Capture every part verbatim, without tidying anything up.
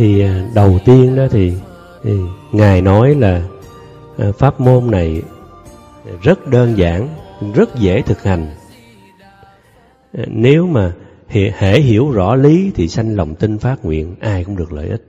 Thì đầu tiên đó thì, thì Ngài nói là pháp môn này rất đơn giản, rất dễ thực hành. Nếu mà hễ hiểu rõ lý thì sanh lòng tin phát nguyện, ai cũng được lợi ích.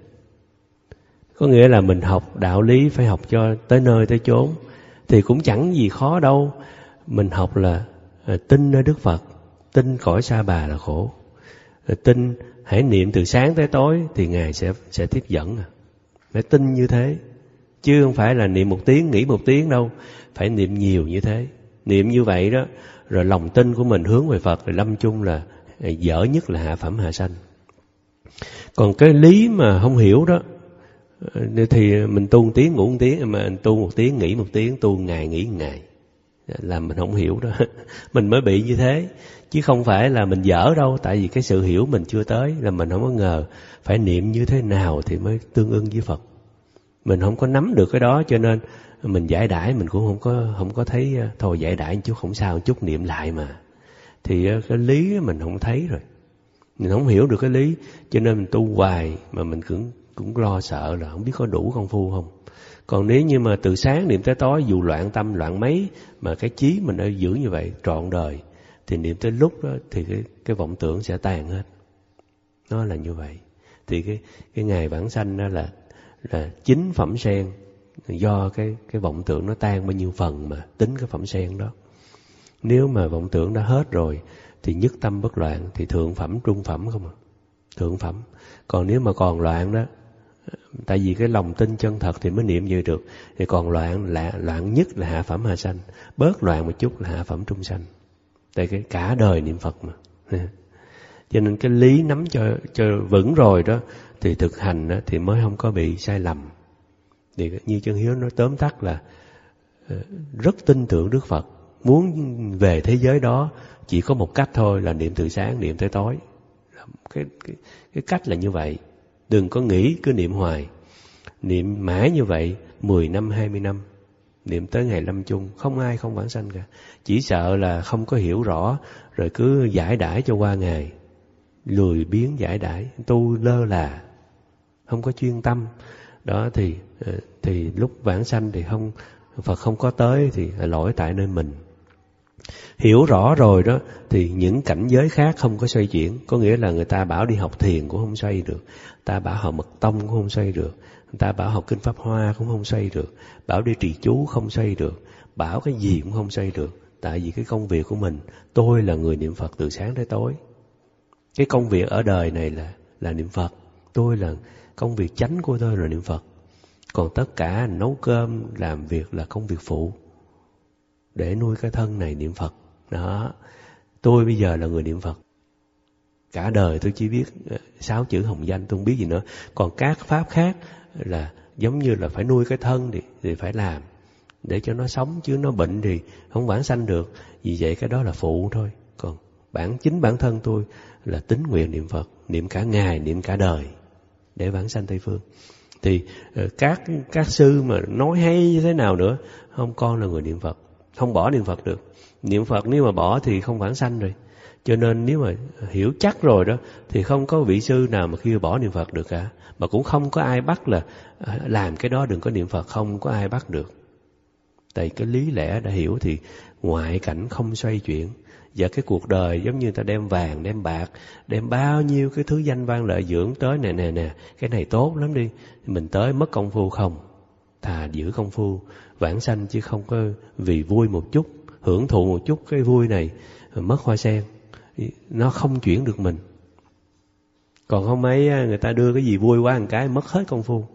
Có nghĩa là mình học đạo lý phải học cho tới nơi tới chốn, thì cũng chẳng gì khó đâu. Mình học là tin nơi Đức Phật, tin cõi Sa Bà là khổ, tin hãy niệm từ sáng tới tối thì Ngài sẽ sẽ tiếp dẫn. Phải tin như thế, chứ không phải là niệm một tiếng nghỉ một tiếng đâu. Phải niệm nhiều như thế. Niệm như vậy đó, rồi lòng tin của mình hướng về Phật, rồi lâm chung là dở nhất là hạ phẩm hạ sanh. Còn cái lý mà không hiểu đó thì mình tu một tiếng ngủ một tiếng, mà mình tu một tiếng nghỉ một tiếng, tu một ngày nghỉ một ngày, là mình không hiểu đó. Mình mới bị như thế, chứ không phải là mình dở đâu. Tại vì cái sự hiểu mình chưa tới, là mình không có ngờ phải niệm như thế nào thì mới tương ưng với Phật. Mình không có nắm được cái đó, cho nên mình giải đãi mình cũng không có không có thấy. Thôi giải đãi chút không sao, chút niệm lại mà. Thì cái lý mình không thấy rồi, mình không hiểu được cái lý, cho nên mình tu hoài mà mình cũng cũng lo sợ là không biết có đủ công phu không. Còn nếu như mà từ sáng niệm tới tối, dù loạn tâm loạn mấy, mà cái trí mình ở giữ như vậy trọn đời, thì niệm tới lúc đó thì cái cái vọng tưởng sẽ tan hết. Nó là như vậy. Thì cái cái ngày vãng sanh đó là là chính phẩm sen, do cái cái vọng tưởng nó tan bao nhiêu phần mà tính cái phẩm sen đó. Nếu mà vọng tưởng đã hết rồi thì nhất tâm bất loạn, thì thượng phẩm trung phẩm không à, thượng phẩm. Còn nếu mà còn loạn đó, tại vì cái lòng tin chân thật thì mới niệm vậy được, thì còn loạn là loạn nhất là hạ phẩm hạ sanh, bớt loạn một chút là hạ phẩm trung sanh. Tại cái cả đời niệm Phật mà. Cho nên cái lý nắm cho cho vững rồi đó, thì thực hành đó, thì mới không có bị sai lầm. Thì như Chân Hiếu nói tóm tắt là rất tin tưởng Đức Phật, muốn về thế giới đó chỉ có một cách thôi, là niệm từ sáng niệm tới tối. Cái, cái, cái cách là như vậy. Đừng có nghĩ cứ niệm hoài. Niệm mãi như vậy mười năm, hai mươi năm, niệm tới ngày lâm chung, không ai không vãng sanh cả. Chỉ sợ là không có hiểu rõ, rồi cứ giải đãi cho qua ngày, lười biếng giải đãi, tu lơ là, không có chuyên tâm. Đó thì thì lúc vãng sanh thì không, Phật không có tới thì lỗi tại nơi mình. Hiểu rõ rồi đó thì những cảnh giới khác không có xoay chuyển. Có nghĩa là người ta bảo đi học thiền cũng không xoay được, người ta bảo học mật tông cũng không xoay được, người ta bảo học kinh Pháp Hoa cũng không xoay được, bảo đi trì chú không xoay được, bảo cái gì cũng không xoay được. Tại vì cái công việc của mình, tôi là người niệm Phật từ sáng tới tối. Cái công việc ở đời này là là niệm Phật. Tôi là công việc chánh của tôi là niệm Phật. Còn tất cả nấu cơm, làm việc là công việc phụ để nuôi cái thân này niệm Phật. Đó. Tôi bây giờ là người niệm Phật. Cả đời tôi chỉ biết sáu chữ hồng danh, tôi không biết gì nữa. Còn các pháp khác là giống như là phải nuôi cái thân thì, thì phải làm để cho nó sống, chứ nó bệnh thì không vãng sanh được. Vì vậy cái đó là phụ thôi. Còn bản chính bản thân tôi là tín nguyện niệm Phật, niệm cả ngày, niệm cả đời để vãng sanh Tây Phương. Thì các các sư mà nói hay như thế nào nữa, không, con là người niệm Phật, không bỏ niệm Phật được. Niệm Phật nếu mà bỏ thì không vãng sanh rồi. Cho nên nếu mà hiểu chắc rồi đó thì không có vị sư nào mà kêu bỏ niệm Phật được cả. Mà cũng không có ai bắt là làm cái đó đừng có niệm Phật, không có ai bắt được. Tại cái lý lẽ đã hiểu thì ngoại cảnh không xoay chuyển. Và cái cuộc đời giống như ta đem vàng, đem bạc, đem bao nhiêu cái thứ danh văn lợi dưỡng tới nè nè nè, cái này tốt lắm đi. Mình tới mất công phu không? Thà giữ công phu vãng sanh, chứ không có vì vui một chút, hưởng thụ một chút cái vui này, mất hoa sen. Nó không chuyển được mình. Còn không mấy người ta đưa cái gì vui quá một cái mất hết công phu.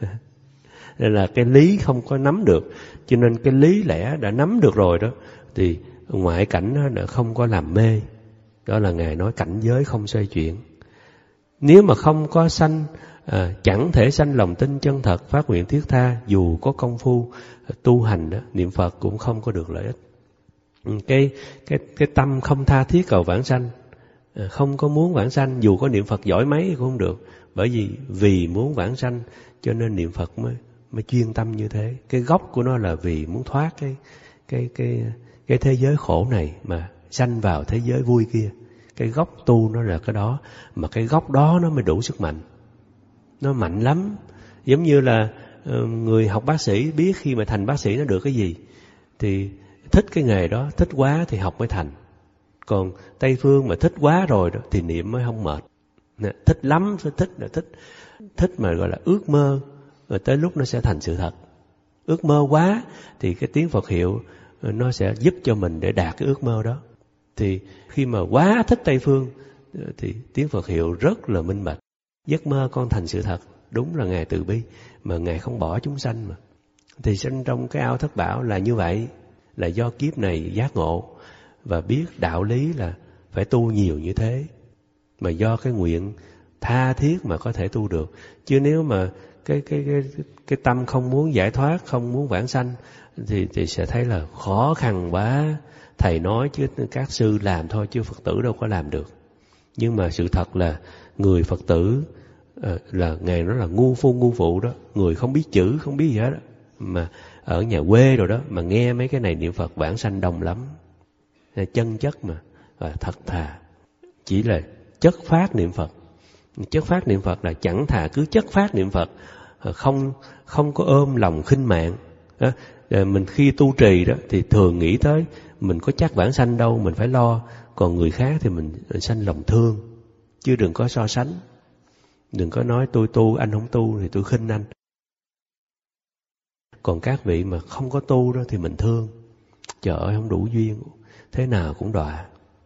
Nên là cái lý không có nắm được. Cho nên cái lý lẽ đã nắm được rồi đó thì ngoại cảnh nó đã không có làm mê. Đó là Ngài nói cảnh giới không xoay chuyển. Nếu mà không có sanh, à, chẳng thể sanh lòng tin chân thật, phát nguyện thiết tha, dù có công phu tu hành đó, niệm Phật cũng không có được lợi ích. Cái cái cái tâm không tha thiết cầu vãng sanh, không có muốn vãng sanh, dù có niệm Phật giỏi mấy cũng không được. Bởi vì vì muốn vãng sanh cho nên niệm Phật mới mới chuyên tâm như thế. Cái gốc của nó là vì muốn thoát cái cái cái cái thế giới khổ này mà sanh vào thế giới vui kia. Cái gốc tu nó là cái đó, mà cái gốc đó nó mới đủ sức mạnh. nó mạnh lắm. Giống như là người học bác sĩ biết khi mà thành bác sĩ nó được cái gì. Thì thích cái nghề đó, thích quá thì học mới thành. Còn Tây phương mà thích quá rồi đó thì niệm mới không mệt. Thích lắm, thích là thích, thích mà gọi là ước mơ, rồi tới lúc nó sẽ thành sự thật. Ước mơ quá thì cái tiếng Phật hiệu nó sẽ giúp cho mình để đạt cái ước mơ đó. Thì khi mà quá thích Tây phương thì tiếng Phật hiệu rất là minh bạch. Giấc mơ con thành sự thật, đúng là Ngài từ bi, mà Ngài không bỏ chúng sanh mà. Thì sinh trong cái ao thất bảo là như vậy, là do kiếp này giác ngộ và biết đạo lý là phải tu nhiều như thế, mà do cái nguyện tha thiết mà có thể tu được. Chứ nếu mà cái cái cái cái tâm không muốn giải thoát, không muốn vãng sanh thì thì sẽ thấy là khó khăn quá. Thầy nói chứ các sư làm thôi chứ Phật tử đâu có làm được. Nhưng mà sự thật là người Phật tử là Ngài nói là ngu phu ngu phụ đó, người không biết chữ, không biết gì hết đó, mà ở nhà quê rồi đó mà nghe mấy cái này niệm Phật vãng sanh đông lắm. Chân chất mà và thật thà, chỉ là chất phát niệm Phật. Chất phát niệm Phật là chẳng thà cứ chất phát niệm Phật, không không có ôm lòng khinh mạng. Đó, mình khi tu trì đó thì thường nghĩ tới mình có chắc vãng sanh đâu, mình phải lo. Còn người khác thì mình sanh lòng thương, chứ đừng có so sánh. Đừng có nói tôi tu, anh không tu thì tôi khinh anh. Còn các vị mà không có tu đó thì mình thương. Trời ơi không đủ duyên, thế nào cũng đọa.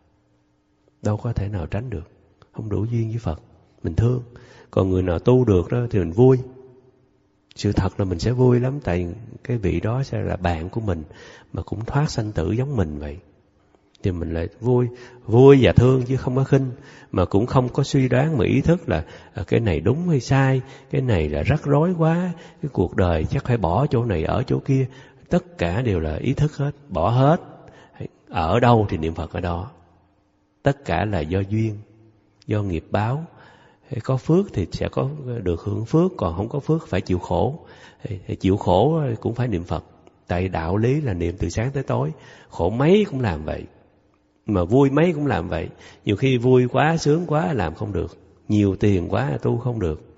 Đâu có thể nào tránh được. Không đủ duyên với Phật, mình thương. Còn người nào tu được đó thì mình vui. Sự thật là mình sẽ vui lắm, tại cái vị đó sẽ là bạn của mình, mà cũng thoát sanh tử giống mình vậy. Thì mình lại vui, vui và thương chứ không có khinh, mà cũng không có suy đoán mà ý thức là cái này đúng hay sai, cái này là rắc rối quá, cái cuộc đời chắc phải bỏ chỗ này ở chỗ kia. Tất cả đều là ý thức hết, bỏ hết. Ở đâu thì niệm Phật ở đó. Tất cả là do duyên, do nghiệp báo. Có phước thì sẽ có được hưởng phước, còn không có phước phải chịu khổ. Chịu khổ cũng phải niệm Phật. Tại đạo lý là niệm từ sáng tới tối. Khổ mấy cũng làm vậy, mà vui mấy cũng làm vậy. Nhiều khi vui quá, sướng quá làm không được. Nhiều tiền quá tu không được.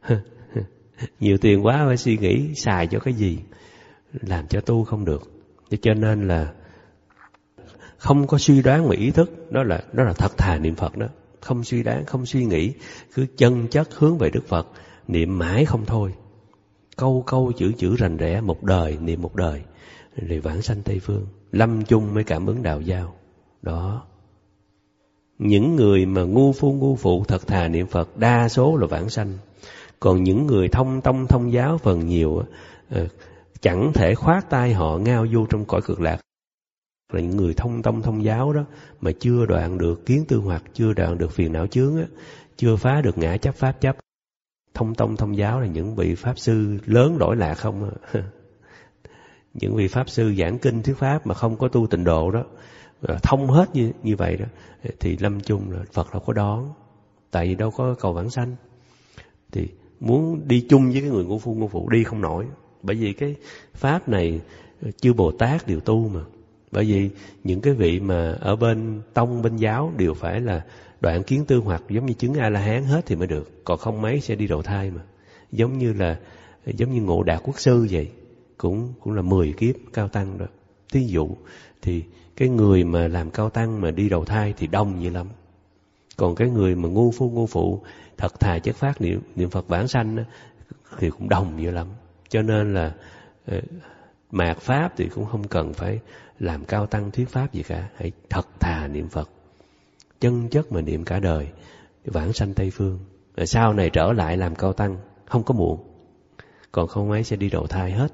Nhiều tiền quá phải suy nghĩ xài cho cái gì, làm cho tu không được. Cho nên là không có suy đoán mà ý thức, đó là đó là thật thà niệm Phật đó. Không suy đoán, không suy nghĩ, cứ chân chất hướng về Đức Phật, niệm mãi không thôi. Câu câu chữ chữ rành rẽ, một đời niệm một đời, rồi vãng sanh Tây phương, lâm chung mới cảm ứng đạo giao. Đó. Những người mà ngu phu ngu phụ thật thà niệm Phật đa số là vãng sanh. Còn những người thông tông thông giáo phần nhiều chẳng thể khoát tay họ ngao du trong cõi cực lạc. Là những người thông tông thông giáo đó mà chưa đoạn được kiến tư hoặc, chưa đoạn được phiền não chướng á, chưa phá được ngã chấp pháp chấp. Thông tông thông giáo là những vị pháp sư lớn lỗi lạc không á. Những vị pháp sư giảng kinh thuyết pháp mà không có tu tịnh độ đó, thông hết như như vậy đó, thì lâm chung là Phật đâu có đón. Tại vì đâu có cầu vãng sanh. Thì muốn đi chung với cái người ngu phu ngu phụ đi không nổi. Bởi vì cái pháp này chư Bồ Tát đều tu mà. Bởi vì những cái vị mà ở bên tông bên giáo đều phải là đoạn kiến tư hoặc, giống như chứng A-la-hán hết thì mới được. Còn không mấy sẽ đi đầu thai mà. Giống như là giống như Ngộ Đạt Quốc sư vậy, cũng cũng là mười kiếp cao tăng đó. Thí dụ thì cái người mà làm cao tăng mà đi đầu thai thì đông dữ lắm. Còn cái người mà ngu phu ngu phụ thật thà chất phát niệm niệm Phật vãng sanh đó, thì cũng đông dữ lắm. Cho nên là mạt pháp thì cũng không cần phải làm cao tăng thuyết pháp gì cả. Hãy thật thà niệm Phật, chân chất mà niệm cả đời, vãng sanh Tây phương. Rồi sau này trở lại làm cao tăng không có muộn. Còn không mấy sẽ đi đầu thai hết.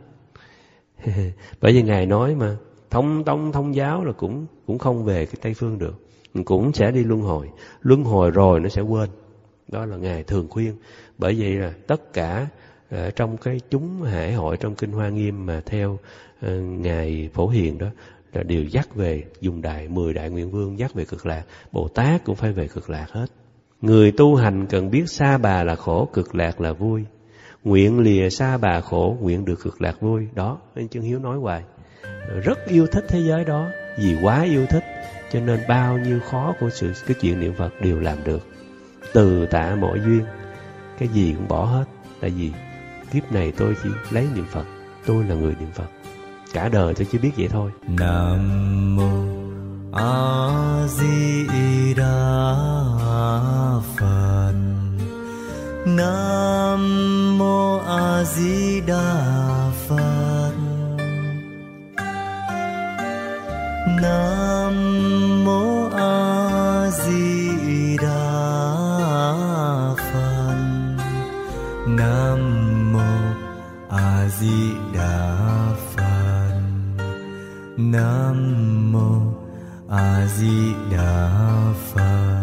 Bởi vì Ngài nói mà thông tông thông giáo là cũng cũng không về cái Tây phương được, cũng sẽ đi luân hồi. Luân hồi rồi nó sẽ quên. Đó là Ngài thường khuyên. Bởi vậy là tất cả ở trong cái chúng hải hội trong Kinh Hoa Nghiêm mà theo uh, Ngài Phổ Hiền đó là đều dắt về dùng đại, mười đại nguyện vương dắt về cực lạc. Bồ Tát cũng phải về cực lạc hết. Người tu hành cần biết sa bà là khổ, cực lạc là vui. Nguyện lìa sa bà khổ, nguyện được cực lạc vui. Đó, anh Chân Hiếu nói hoài. Rất yêu thích thế giới đó, vì quá yêu thích cho nên bao nhiêu khó của sự cái chuyện niệm Phật đều làm được. Từ tạ mọi duyên, cái gì cũng bỏ hết. Tại vì kiếp này tôi chỉ lấy niệm Phật, tôi là người niệm Phật, cả đời tôi chỉ biết vậy thôi. Nam mô A Di Đà Phật. Nam mô A Di Đà Phật. Nam mô A Di Đà Phật. Nam mô A Di Đà Phật. Nam mô A Di Đà Phật.